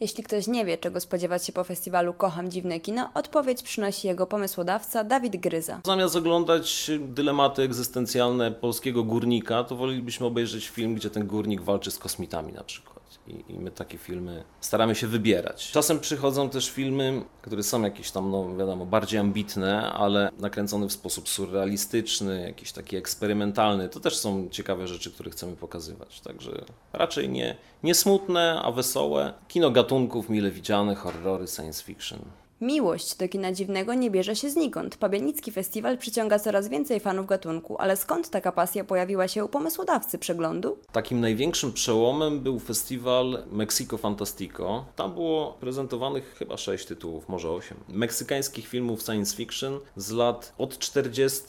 Jeśli ktoś nie wie, czego spodziewać się po festiwalu Kocham dziwne kino, odpowiedź przynosi jego pomysłodawca Dawid Gryza. Zamiast oglądać dylematy egzystencjalne polskiego górnika, to wolelibyśmy obejrzeć film, gdzie ten górnik walczy z kosmitami na przykład. I my takie filmy staramy się wybierać. Czasem przychodzą też filmy, które są jakieś tam, no wiadomo, bardziej ambitne, ale nakręcone w sposób surrealistyczny, jakiś taki eksperymentalny. To też są ciekawe rzeczy, które chcemy pokazywać. Także raczej nie smutne, a wesołe. Kino gatunków mile widziane, horrory, science fiction. Miłość do kina dziwnego nie bierze się znikąd. Pabianicki festiwal przyciąga coraz więcej fanów gatunku, ale skąd taka pasja pojawiła się u pomysłodawcy przeglądu? Takim największym przełomem był festiwal Mexico Fantastico. Tam było prezentowanych chyba 6 tytułów, może 8. Meksykańskich filmów science fiction z lat od 40.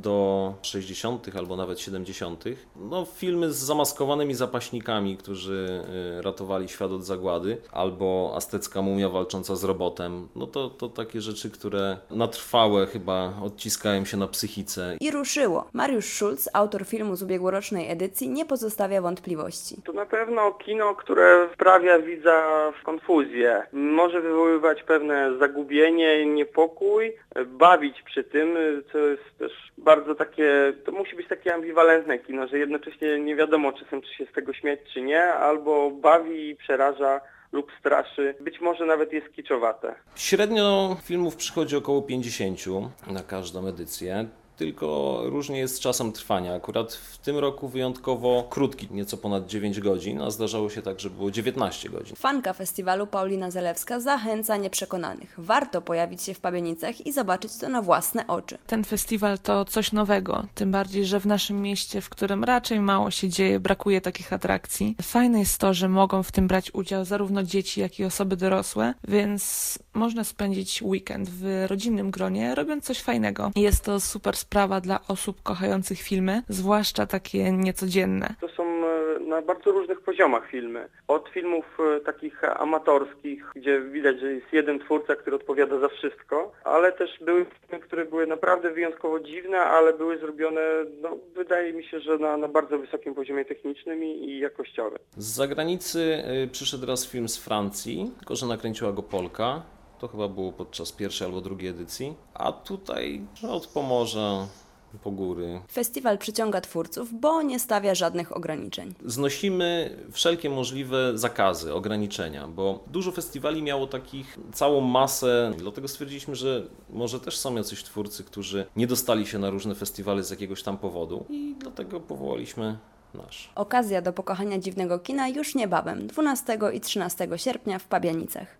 do 60. albo nawet 70. No, filmy z zamaskowanymi zapaśnikami, którzy ratowali świat od zagłady, albo aztecka mumia walcząca z robotem. No to takie rzeczy, które na trwałe chyba odciskają się na psychice. I ruszyło. Mariusz Schulz, autor filmu z ubiegłorocznej edycji, nie pozostawia wątpliwości. To na pewno kino, które wprawia widza w konfuzję. Może wywoływać pewne zagubienie, niepokój, bawić przy tym, co jest też bardzo takie, to musi być takie ambiwalentne kino, że jednocześnie nie wiadomo czasem, czy się z tego śmiać, czy nie, albo bawi i przeraża lub straszy. Być może nawet jest kiczowate. Średnio filmów przychodzi około 50 na każdą edycję. Tylko różnie jest z czasem trwania. Akurat w tym roku wyjątkowo krótki, nieco ponad 9 godzin, a zdarzało się tak, że było 19 godzin. Fanka festiwalu Paulina Zalewska zachęca nieprzekonanych. Warto pojawić się w Pabienicach i zobaczyć to na własne oczy. Ten festiwal to coś nowego, tym bardziej, że w naszym mieście, w którym raczej mało się dzieje, brakuje takich atrakcji. Fajne jest to, że mogą w tym brać udział zarówno dzieci, jak i osoby dorosłe, więc można spędzić weekend w rodzinnym gronie, robiąc coś fajnego. Jest to super sprawa dla osób kochających filmy, zwłaszcza takie niecodzienne. To są na bardzo różnych poziomach filmy. Od filmów takich amatorskich, gdzie widać, że jest jeden twórca, który odpowiada za wszystko, ale też były filmy, które były naprawdę wyjątkowo dziwne, ale były zrobione, no, wydaje mi się, że na bardzo wysokim poziomie technicznym i jakościowym. Z zagranicy przyszedł raz film z Francji, tylko że nakręciła go Polka. To chyba było podczas pierwszej albo drugiej edycji. A tutaj od Pomorza po góry. Festiwal przyciąga twórców, bo nie stawia żadnych ograniczeń. Znosimy wszelkie możliwe zakazy, ograniczenia, bo dużo festiwali miało takich całą masę. Dlatego stwierdziliśmy, że może też są jacyś twórcy, którzy nie dostali się na różne festiwale z jakiegoś tam powodu i dlatego powołaliśmy nasz. Okazja do pokochania dziwnego kina już niebawem, 12 i 13 sierpnia w Pabianicach.